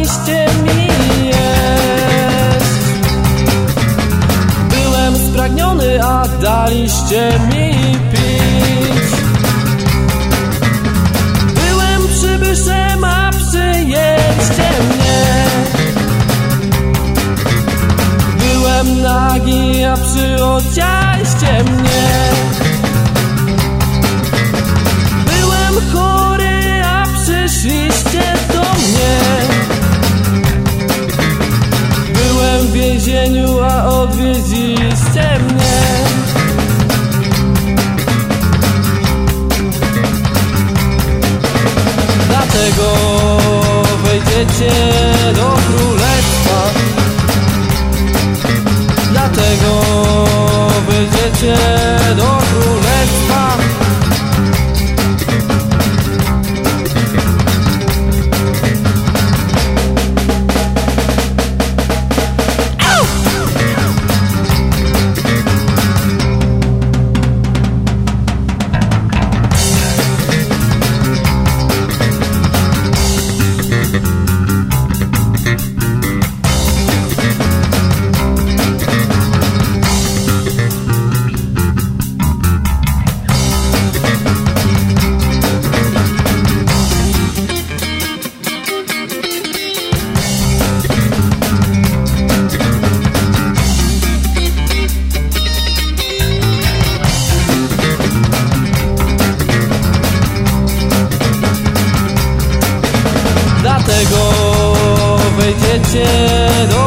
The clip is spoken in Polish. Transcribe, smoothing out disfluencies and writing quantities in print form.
daliście mi jeść. Byłem spragniony, a daliście mi pić. Byłem przybyszem, a przyjęliście mnie. Byłem nagi, a przyodzialiście mnie. Byłem chory, a przyszliście do mnie. Byłem w więzieniu, a odwiedziliście mnie. Dlatego wejdziecie do królestwa. Dlatego wejdziecie do królestwa. Dlatego wejdziecie do